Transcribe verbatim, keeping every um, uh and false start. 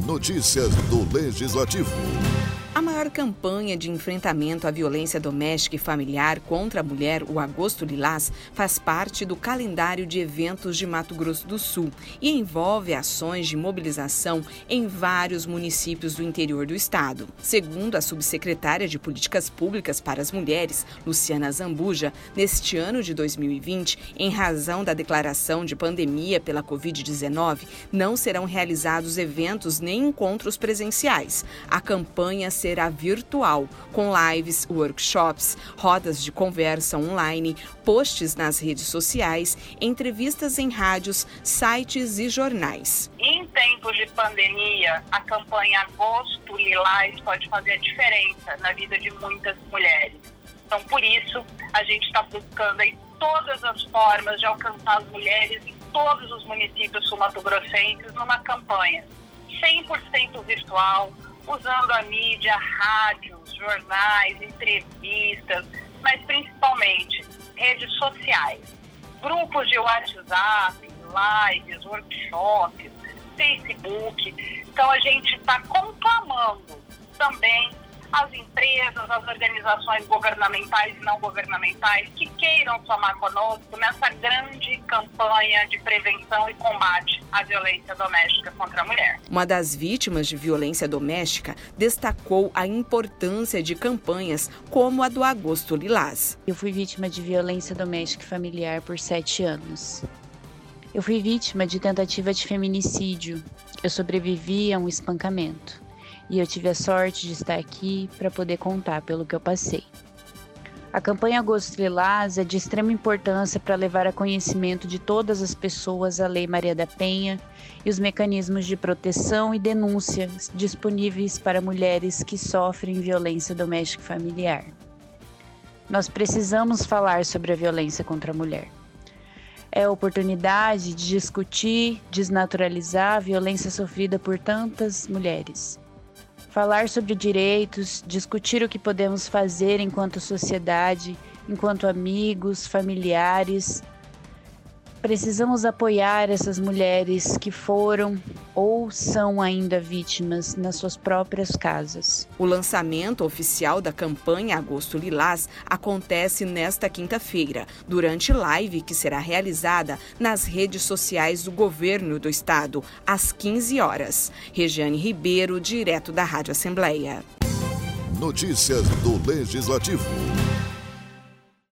Notícias do Legislativo. A maior campanha de enfrentamento à violência doméstica e familiar contra a mulher, o Agosto Lilás, faz parte do calendário de eventos de Mato Grosso do Sul e envolve ações de mobilização em vários municípios do interior do estado. Segundo a subsecretária de Políticas Públicas para as Mulheres, Luciana Zambuja, neste ano de dois mil e vinte, em razão da declaração de pandemia pela covid dezenove, não serão realizados eventos nem encontros presenciais. A campanha será virtual, com lives, workshops, rodas de conversa online, posts nas redes sociais, entrevistas em rádios, sites e jornais. Em tempos de pandemia, a campanha Agosto Lilás pode fazer a diferença na vida de muitas mulheres. Então, por isso, a gente está buscando aí todas as formas de alcançar as mulheres em todos os municípios sul-mato-grossenses numa campanha cem por cento virtual, usando a mídia, rádios, jornais, entrevistas, mas principalmente redes sociais, grupos de WhatsApp, lives, workshops, Facebook. Então a gente está conclamando também as empresas, as organizações governamentais e não governamentais que queiram somar conosco nessa grande campanha de prevenção e combate à violência doméstica contra a mulher. Uma das vítimas de violência doméstica destacou a importância de campanhas como a do Agosto Lilás. Eu fui vítima de violência doméstica e familiar por sete anos. Eu fui vítima de tentativa de feminicídio. Eu sobrevivi a um espancamento. E eu tive a sorte de estar aqui para poder contar pelo que eu passei. A campanha Agosto Lilás é de extrema importância para levar a conhecimento de todas as pessoas a Lei Maria da Penha e os mecanismos de proteção e denúncia disponíveis para mulheres que sofrem violência doméstica e familiar. Nós precisamos falar sobre a violência contra a mulher. É a oportunidade de discutir, desnaturalizar a violência sofrida por tantas mulheres. Falar sobre direitos, discutir o que podemos fazer enquanto sociedade, enquanto amigos, familiares. Precisamos apoiar essas mulheres que foram ou são ainda vítimas nas suas próprias casas. O lançamento oficial da campanha Agosto Lilás acontece nesta quinta-feira, durante live que será realizada nas redes sociais do governo do estado, às quinze horas. Regiane Ribeiro, direto da Rádio Assembleia. Notícias do Legislativo.